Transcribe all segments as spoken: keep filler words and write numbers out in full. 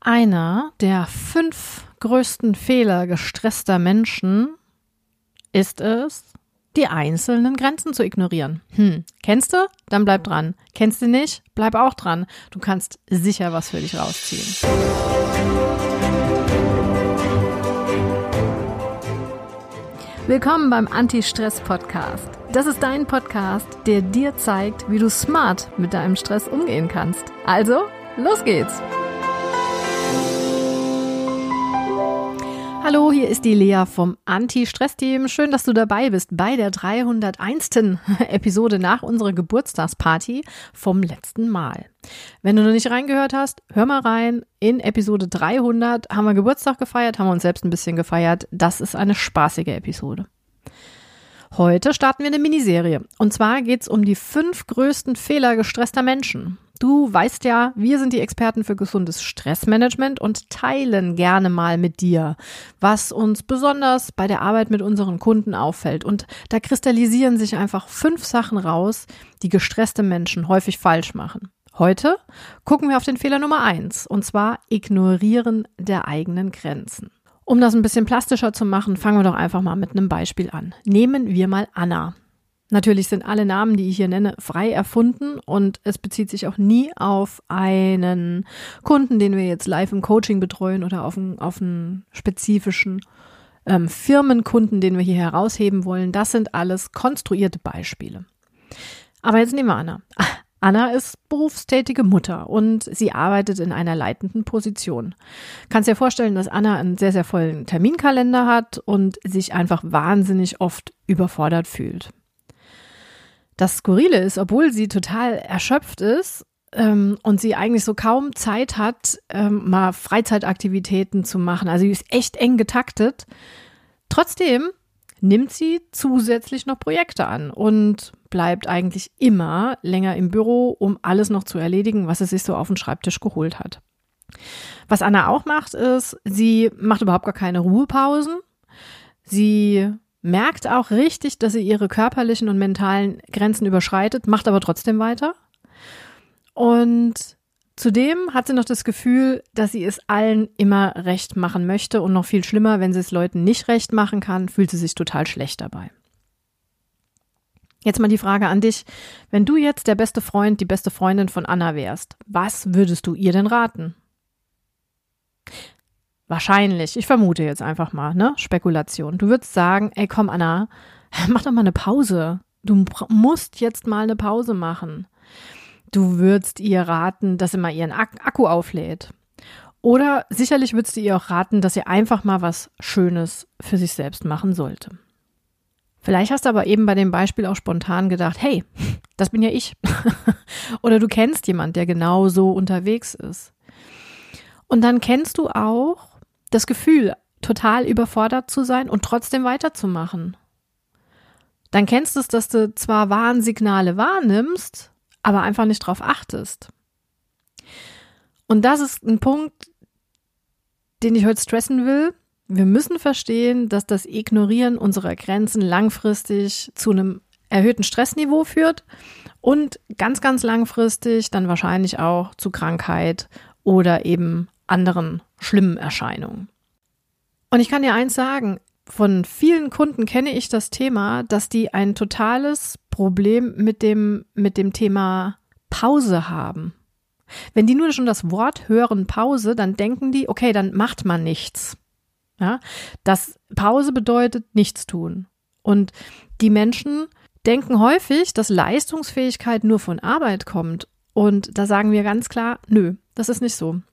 Einer der fünf größten Fehler gestresster Menschen ist es, die einzelnen Grenzen zu ignorieren. Hm, kennst du? Dann bleib dran. Kennst du nicht? Bleib auch dran. Du kannst sicher was für dich rausziehen. Willkommen beim Anti-Stress-Podcast. Das ist dein Podcast, der dir zeigt, wie du smart mit deinem Stress umgehen kannst. Also, los geht's! Hallo, hier ist die Lea vom Anti-Stress-Team. Schön, dass du dabei bist bei der dreihunderteins. Episode nach unserer Geburtstagsparty vom letzten Mal. Wenn du noch nicht reingehört hast, hör mal rein. In Episode dreihundert haben wir Geburtstag gefeiert, haben wir uns selbst ein bisschen gefeiert. Das ist eine spaßige Episode. Heute starten wir eine Miniserie. Und zwar geht es um die fünf größten Fehler gestresster Menschen. Du weißt ja, wir sind die Experten für gesundes Stressmanagement und teilen gerne mal mit dir, was uns besonders bei der Arbeit mit unseren Kunden auffällt. Und da kristallisieren sich einfach fünf Sachen raus, die gestresste Menschen häufig falsch machen. Heute gucken wir auf den Fehler Nummer eins, und zwar Ignorieren der eigenen Grenzen. Um das ein bisschen plastischer zu machen, fangen wir doch einfach mal mit einem Beispiel an. Nehmen wir mal Anna. Natürlich sind alle Namen, die ich hier nenne, frei erfunden und es bezieht sich auch nie auf einen Kunden, den wir jetzt live im Coaching betreuen oder auf einen, auf einen spezifischen ähm, Firmenkunden, den wir hier herausheben wollen. Das sind alles konstruierte Beispiele. Aber jetzt nehmen wir Anna. Anna ist berufstätige Mutter und sie arbeitet in einer leitenden Position. Kannst dir vorstellen, dass Anna einen sehr, sehr vollen Terminkalender hat und sich einfach wahnsinnig oft überfordert fühlt. Das Skurrile ist, obwohl sie total erschöpft ist ähm, und sie eigentlich so kaum Zeit hat, ähm, mal Freizeitaktivitäten zu machen, also sie ist echt eng getaktet, trotzdem nimmt sie zusätzlich noch Projekte an und bleibt eigentlich immer länger im Büro, um alles noch zu erledigen, was sie sich so auf den Schreibtisch geholt hat. Was Anna auch macht, ist, sie macht überhaupt gar keine Ruhepausen. Sie merkt auch richtig, dass sie ihre körperlichen und mentalen Grenzen überschreitet, macht aber trotzdem weiter. Und zudem hat sie noch das Gefühl, dass sie es allen immer recht machen möchte und noch viel schlimmer, wenn sie es Leuten nicht recht machen kann, fühlt sie sich total schlecht dabei. Jetzt mal die Frage an dich, wenn du jetzt der beste Freund, die beste Freundin von Anna wärst, was würdest du ihr denn raten? Wahrscheinlich, ich vermute jetzt einfach mal, ne, Spekulation. Du würdest sagen, ey komm Anna, mach doch mal eine Pause. Du musst jetzt mal eine Pause machen. Du würdest ihr raten, dass sie mal ihren Akku auflädt. Oder sicherlich würdest du ihr auch raten, dass sie einfach mal was Schönes für sich selbst machen sollte. Vielleicht hast du aber eben bei dem Beispiel auch spontan gedacht, hey, das bin ja ich. Oder du kennst jemanden, der genau so unterwegs ist. Und dann kennst du auch das Gefühl, total überfordert zu sein und trotzdem weiterzumachen. Dann kennst du es, dass du zwar Warnsignale wahrnimmst, aber einfach nicht drauf achtest. Und das ist ein Punkt, den ich heute stressen will. Wir müssen verstehen, dass das Ignorieren unserer Grenzen langfristig zu einem erhöhten Stressniveau führt und ganz, ganz langfristig dann wahrscheinlich auch zu Krankheit oder eben anderen schlimmen Erscheinungen. Und ich kann dir eins sagen, von vielen Kunden kenne ich das Thema, dass die ein totales Problem mit dem, mit dem Thema Pause haben. Wenn die nur schon das Wort hören Pause, dann denken die, okay, dann macht man nichts. Ja, das Pause bedeutet nichts tun. Und die Menschen denken häufig, dass Leistungsfähigkeit nur von Arbeit kommt. Und da sagen wir ganz klar, nö, das ist nicht so.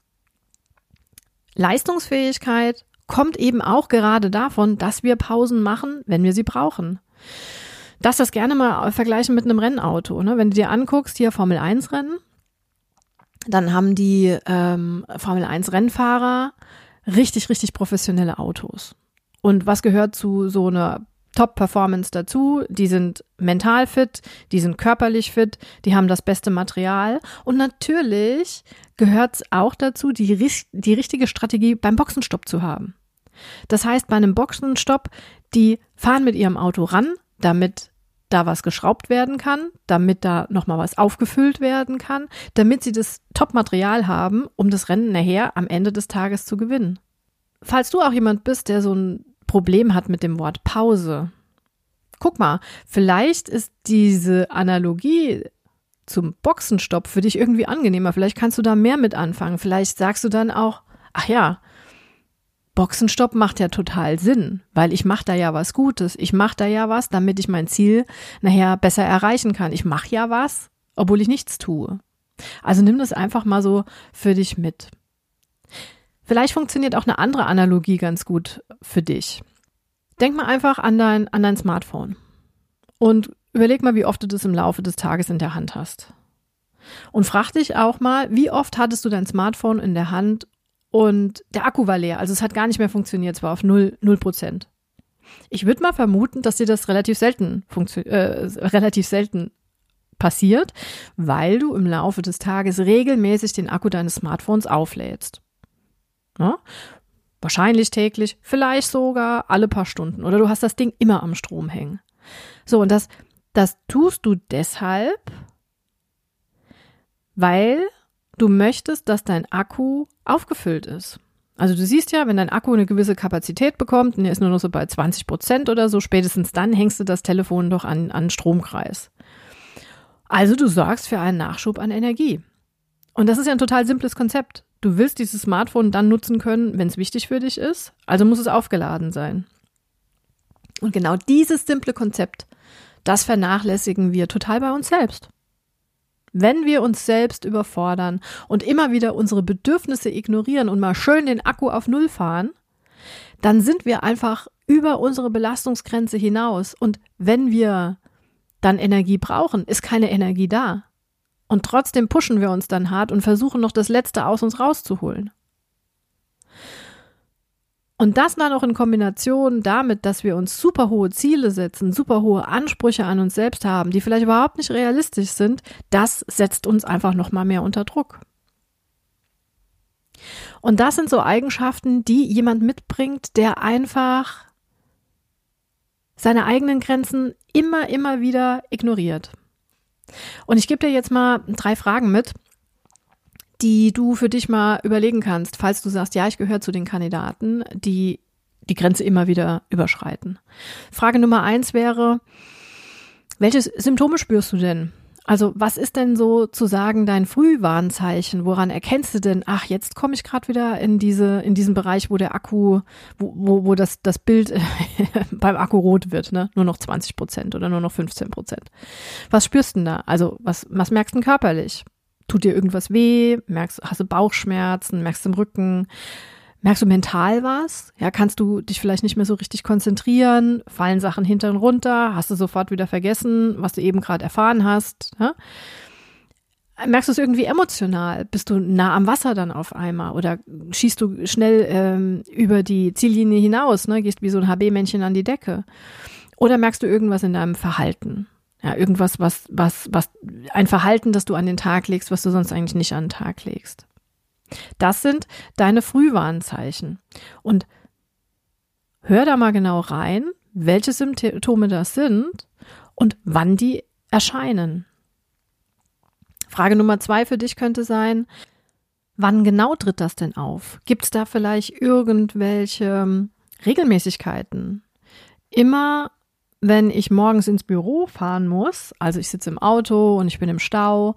Leistungsfähigkeit kommt eben auch gerade davon, dass wir Pausen machen, wenn wir sie brauchen. Darfst das gerne mal vergleichen mit einem Rennauto. Ne? Wenn du dir anguckst, hier Formel eins Rennen, dann haben die ähm, Formel eins Rennfahrer richtig, richtig professionelle Autos. Und was gehört zu so einer Top-Performance dazu? Die sind mental fit, die sind körperlich fit, die haben das beste Material. Und natürlich gehört es auch dazu, die, die richtige Strategie beim Boxenstopp zu haben. Das heißt, bei einem Boxenstopp, die fahren mit ihrem Auto ran, damit da was geschraubt werden kann, damit da nochmal was aufgefüllt werden kann, damit sie das Top-Material haben, um das Rennen nachher am Ende des Tages zu gewinnen. Falls du auch jemand bist, der so ein Problem hat mit dem Wort Pause, guck mal, vielleicht ist diese Analogie zum Boxenstopp für dich irgendwie angenehmer. Vielleicht kannst du da mehr mit anfangen. Vielleicht sagst du dann auch, ach ja, Boxenstopp macht ja total Sinn, weil ich mache da ja was Gutes. Ich mache da ja was, damit ich mein Ziel nachher besser erreichen kann. Ich mache ja was, obwohl ich nichts tue. Also nimm das einfach mal so für dich mit. Vielleicht funktioniert auch eine andere Analogie ganz gut für dich. Denk mal einfach an dein, an dein Smartphone und überleg mal, wie oft du das im Laufe des Tages in der Hand hast. Und frag dich auch mal, wie oft hattest du dein Smartphone in der Hand und der Akku war leer, also es hat gar nicht mehr funktioniert, es war auf null Prozent. Ich würde mal vermuten, dass dir das relativ selten, funktio- äh, relativ selten passiert, weil du im Laufe des Tages regelmäßig den Akku deines Smartphones auflädst. Ja? Wahrscheinlich täglich, vielleicht sogar alle paar Stunden. Oder du hast das Ding immer am Strom hängen. So, und das, das tust du deshalb, weil du möchtest, dass dein Akku aufgefüllt ist. Also du siehst ja, wenn dein Akku eine gewisse Kapazität bekommt und der ist nur noch so bei zwanzig Prozent oder so, spätestens dann hängst du das Telefon doch an, an Stromkreis. Also du sorgst für einen Nachschub an Energie. Und das ist ja ein total simples Konzept. Du willst dieses Smartphone dann nutzen können, wenn es wichtig für dich ist, also muss es aufgeladen sein. Und genau dieses simple Konzept, das vernachlässigen wir total bei uns selbst. Wenn wir uns selbst überfordern und immer wieder unsere Bedürfnisse ignorieren und mal schön den Akku auf Null fahren, dann sind wir einfach über unsere Belastungsgrenze hinaus. Und wenn wir dann Energie brauchen, ist keine Energie da. Und trotzdem pushen wir uns dann hart und versuchen noch das Letzte aus uns rauszuholen. Und das dann auch in Kombination damit, dass wir uns super hohe Ziele setzen, super hohe Ansprüche an uns selbst haben, die vielleicht überhaupt nicht realistisch sind, das setzt uns einfach noch mal mehr unter Druck. Und das sind so Eigenschaften, die jemand mitbringt, der einfach seine eigenen Grenzen immer, immer wieder ignoriert. Und ich gebe dir jetzt mal drei Fragen mit, die du für dich mal überlegen kannst, falls du sagst, ja, ich gehöre zu den Kandidaten, die die Grenze immer wieder überschreiten. Frage Nummer eins wäre, welche Symptome spürst du denn? Also was ist denn sozusagen dein Frühwarnzeichen? Woran erkennst du denn, ach, jetzt komme ich gerade wieder in diese in diesen Bereich, wo der Akku, wo, wo, wo das, das Bild beim Akku rot wird, ne? Nur noch zwanzig Prozent oder nur noch fünfzehn Prozent. Was spürst du denn da? Also was, was merkst du denn körperlich? Tut dir irgendwas weh? Merkst, hast du Bauchschmerzen? Merkst du im Rücken? Merkst du mental was? Ja, kannst du dich vielleicht nicht mehr so richtig konzentrieren? Fallen Sachen hinter und runter? Hast du sofort wieder vergessen, was du eben gerade erfahren hast? Ja? Merkst du es irgendwie emotional? Bist du nah am Wasser dann auf einmal? Oder schießt du schnell ähm, über die Ziellinie hinaus, ne? Gehst wie so ein H B-Männchen an die Decke? Oder merkst du irgendwas in deinem Verhalten? Ja, irgendwas, was, was, was, ein Verhalten, das du an den Tag legst, was du sonst eigentlich nicht an den Tag legst. Das sind deine Frühwarnzeichen. Und hör da mal genau rein, welche Symptome das sind und wann die erscheinen. Frage Nummer zwei für dich könnte sein, wann genau tritt das denn auf? Gibt es da vielleicht irgendwelche Regelmäßigkeiten? Immer wenn ich morgens ins Büro fahren muss, also ich sitze im Auto und ich bin im Stau,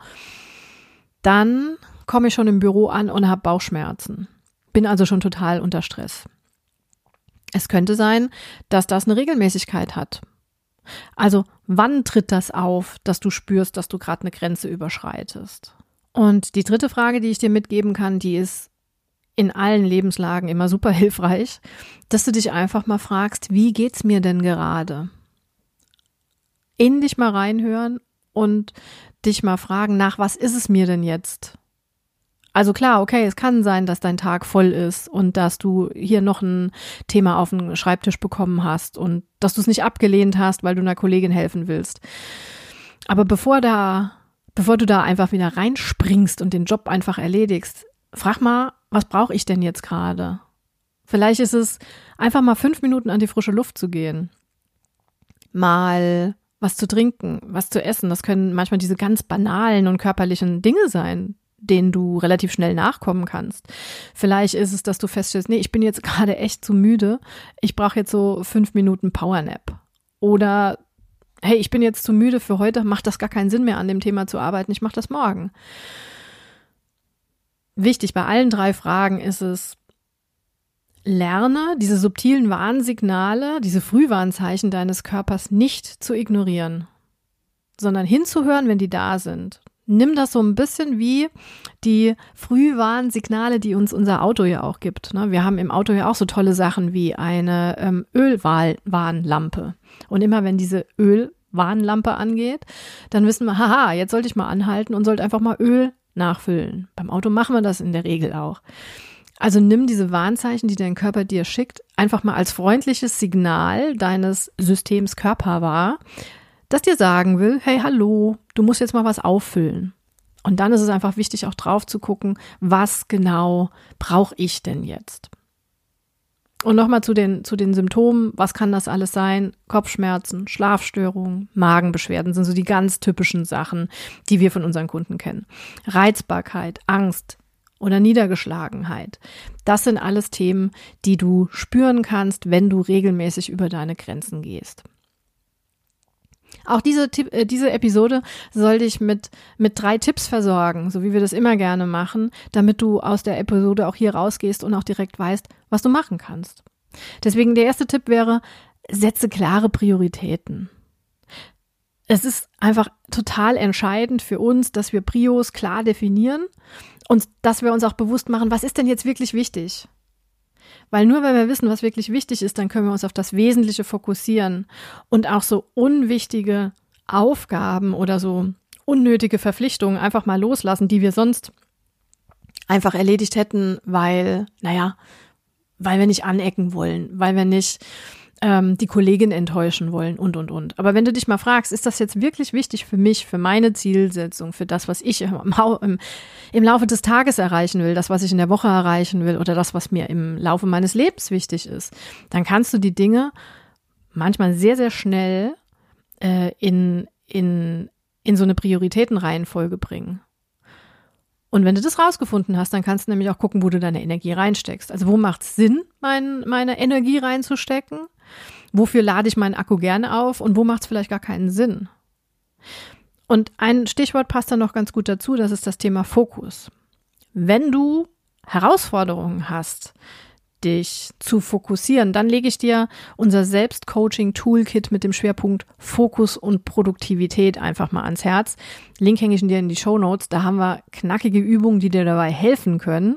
dann komme ich schon im Büro an und habe Bauchschmerzen. Bin also schon total unter Stress. Es könnte sein, dass das eine Regelmäßigkeit hat. Also wann tritt das auf, dass du spürst, dass du gerade eine Grenze überschreitest? Und die dritte Frage, die ich dir mitgeben kann, die ist in allen Lebenslagen immer super hilfreich, dass du dich einfach mal fragst, wie geht's mir denn gerade? In dich mal reinhören und dich mal fragen, nach was ist es mir denn jetzt? Also klar, okay, es kann sein, dass dein Tag voll ist und dass du hier noch ein Thema auf den Schreibtisch bekommen hast und dass du es nicht abgelehnt hast, weil du einer Kollegin helfen willst. Aber bevor da, bevor du da einfach wieder reinspringst und den Job einfach erledigst, frag mal, was brauche ich denn jetzt gerade? Vielleicht ist es einfach mal fünf Minuten an die frische Luft zu gehen. Mal was zu trinken, was zu essen. Das können manchmal diese ganz banalen und körperlichen Dinge sein, denen du relativ schnell nachkommen kannst. Vielleicht ist es, dass du feststellst, nee, ich bin jetzt gerade echt zu müde. Ich brauche jetzt so fünf Minuten Powernap. Oder hey, ich bin jetzt zu müde für heute, macht das gar keinen Sinn mehr, an dem Thema zu arbeiten. Ich mache das morgen. Wichtig bei allen drei Fragen ist es, lerne diese subtilen Warnsignale, diese Frühwarnzeichen deines Körpers nicht zu ignorieren, sondern hinzuhören, wenn die da sind. Nimm das so ein bisschen wie die Frühwarnsignale, die uns unser Auto ja auch gibt. Wir haben im Auto ja auch so tolle Sachen wie eine ähm, Ölwarnlampe. Und immer wenn diese Ölwarnlampe angeht, dann wissen wir, haha, jetzt sollte ich mal anhalten und sollte einfach mal Öl nachfüllen. Beim Auto machen wir das in der Regel auch. Also nimm diese Warnzeichen, die dein Körper dir schickt, einfach mal als freundliches Signal deines Systems Körper wahr, das dir sagen will, hey, hallo, du musst jetzt mal was auffüllen. Und dann ist es einfach wichtig, auch drauf zu gucken, was genau brauche ich denn jetzt? Und nochmal zu den, zu den Symptomen, was kann das alles sein? Kopfschmerzen, Schlafstörungen, Magenbeschwerden sind so die ganz typischen Sachen, die wir von unseren Kunden kennen. Reizbarkeit, Angst oder Niedergeschlagenheit. Das sind alles Themen, die du spüren kannst, wenn du regelmäßig über deine Grenzen gehst. Auch diese, äh, diese Episode soll dich mit, mit drei Tipps versorgen, so wie wir das immer gerne machen, damit du aus der Episode auch hier rausgehst und auch direkt weißt, was du machen kannst. Deswegen der erste Tipp wäre, setze klare Prioritäten. Es ist einfach total entscheidend für uns, dass wir Prios klar definieren und dass wir uns auch bewusst machen, was ist denn jetzt wirklich wichtig? Weil nur wenn wir wissen, was wirklich wichtig ist, dann können wir uns auf das Wesentliche fokussieren und auch so unwichtige Aufgaben oder so unnötige Verpflichtungen einfach mal loslassen, die wir sonst einfach erledigt hätten, weil, naja, weil wir nicht anecken wollen, weil wir nicht ähm, die Kollegin enttäuschen wollen und, und, und. Aber wenn du dich mal fragst, ist das jetzt wirklich wichtig für mich, für meine Zielsetzung, für das, was ich im, im, im Laufe des Tages erreichen will, das, was ich in der Woche erreichen will oder das, was mir im Laufe meines Lebens wichtig ist, dann kannst du die Dinge manchmal sehr, sehr schnell äh, in, in, in so eine Prioritätenreihenfolge bringen. Und wenn du das rausgefunden hast, dann kannst du nämlich auch gucken, wo du deine Energie reinsteckst. Also wo macht es Sinn, mein, meine Energie reinzustecken? Wofür lade ich meinen Akku gerne auf? Und wo macht es vielleicht gar keinen Sinn? Und ein Stichwort passt da noch ganz gut dazu, das ist das Thema Fokus. Wenn du Herausforderungen hast, dich zu fokussieren, dann lege ich dir unser Selbstcoaching-Toolkit mit dem Schwerpunkt Fokus und Produktivität einfach mal ans Herz. Link hänge ich dir in die Shownotes. Da haben wir knackige Übungen, die dir dabei helfen können,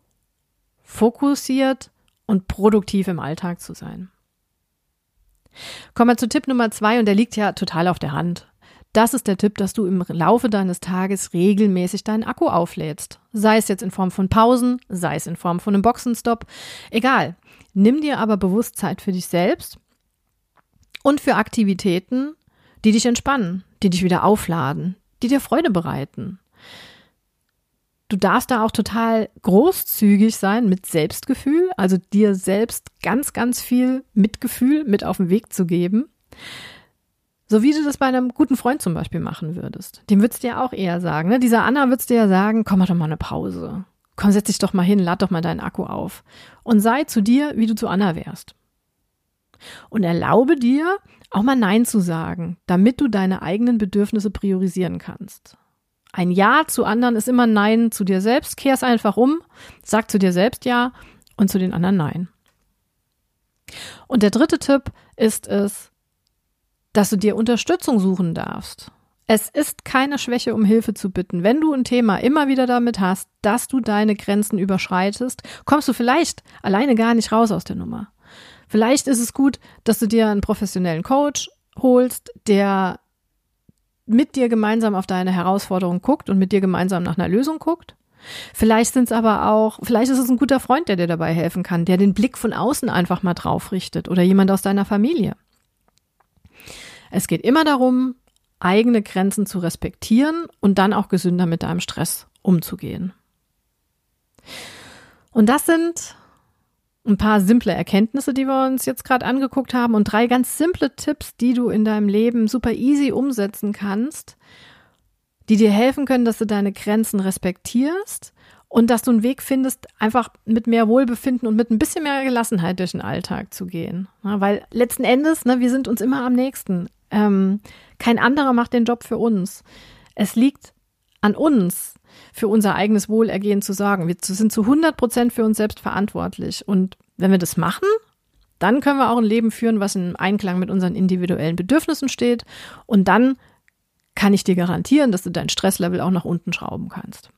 fokussiert und produktiv im Alltag zu sein. Kommen wir zu Tipp Nummer zwei und der liegt ja total auf der Hand. Das ist der Tipp, dass du im Laufe deines Tages regelmäßig deinen Akku auflädst. Sei es jetzt in Form von Pausen, sei es in Form von einem Boxenstopp. Egal. Nimm dir aber bewusst Zeit für dich selbst und für Aktivitäten, die dich entspannen, die dich wieder aufladen, die dir Freude bereiten. Du darfst da auch total großzügig sein mit Selbstgefühl, also dir selbst ganz, ganz viel Mitgefühl mit auf den Weg zu geben. So wie du das bei einem guten Freund zum Beispiel machen würdest. Dem würdest du ja auch eher sagen, ne? Dieser Anna würdest du ja sagen, komm, mach doch mal eine Pause. Komm, setz dich doch mal hin, lad doch mal deinen Akku auf. Und sei zu dir, wie du zu Anna wärst. Und erlaube dir, auch mal Nein zu sagen, damit du deine eigenen Bedürfnisse priorisieren kannst. Ein Ja zu anderen ist immer Nein zu dir selbst. Kehr es einfach um, sag zu dir selbst Ja und zu den anderen Nein. Und der dritte Tipp ist es, dass du dir Unterstützung suchen darfst. Es ist keine Schwäche, um Hilfe zu bitten. Wenn du ein Thema immer wieder damit hast, dass du deine Grenzen überschreitest, kommst du vielleicht alleine gar nicht raus aus der Nummer. Vielleicht ist es gut, dass du dir einen professionellen Coach holst, der mit dir gemeinsam auf deine Herausforderung guckt und mit dir gemeinsam nach einer Lösung guckt. Vielleicht sind es aber auch, vielleicht ist es ein guter Freund, der dir dabei helfen kann, der den Blick von außen einfach mal drauf richtet oder jemand aus deiner Familie. Es geht immer darum, eigene Grenzen zu respektieren und dann auch gesünder mit deinem Stress umzugehen. Und das sind ein paar simple Erkenntnisse, die wir uns jetzt gerade angeguckt haben und drei ganz simple Tipps, die du in deinem Leben super easy umsetzen kannst, die dir helfen können, dass du deine Grenzen respektierst und dass du einen Weg findest, einfach mit mehr Wohlbefinden und mit ein bisschen mehr Gelassenheit durch den Alltag zu gehen. Ja, weil letzten Endes, ne, wir sind uns immer am nächsten. Ähm, kein anderer macht den Job für uns. Es liegt an uns, für unser eigenes Wohlergehen zu sorgen. Wir sind zu hundert Prozent für uns selbst verantwortlich. Und wenn wir das machen, dann können wir auch ein Leben führen, was im Einklang mit unseren individuellen Bedürfnissen steht. Und dann kann ich dir garantieren, dass du dein Stresslevel auch nach unten schrauben kannst.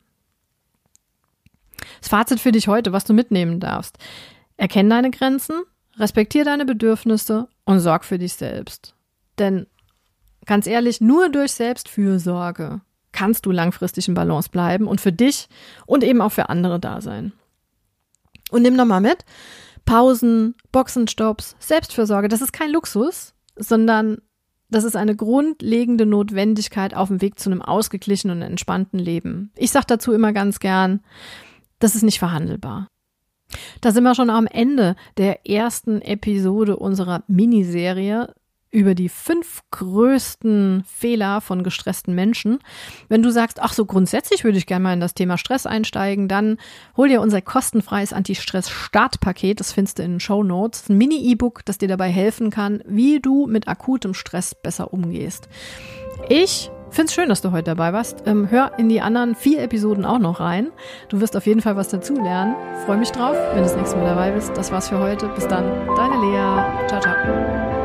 Das Fazit für dich heute, was du mitnehmen darfst. Erkenn deine Grenzen, respektiere deine Bedürfnisse und sorg für dich selbst. Denn ganz ehrlich, nur durch Selbstfürsorge kannst du langfristig in Balance bleiben und für dich und eben auch für andere da sein. Und nimm nochmal mit, Pausen, Boxenstopps, Selbstfürsorge, das ist kein Luxus, sondern das ist eine grundlegende Notwendigkeit auf dem Weg zu einem ausgeglichenen und entspannten Leben. Ich sage dazu immer ganz gern, das ist nicht verhandelbar. Da sind wir schon am Ende der ersten Episode unserer Miniserie über die fünf größten Fehler von gestressten Menschen. Wenn du sagst, ach so grundsätzlich würde ich gerne mal in das Thema Stress einsteigen, dann hol dir unser kostenfreies Anti-Stress-Startpaket, das findest du in den Shownotes, ein Mini-E-Book, das dir dabei helfen kann, wie du mit akutem Stress besser umgehst. Ich finde es schön, dass du heute dabei warst. Ähm, hör in die anderen vier Episoden auch noch rein. Du wirst auf jeden Fall was dazu lernen. Freue mich drauf, wenn du das nächste Mal dabei bist. Das war's für heute. Bis dann. Deine Lea. Ciao, ciao.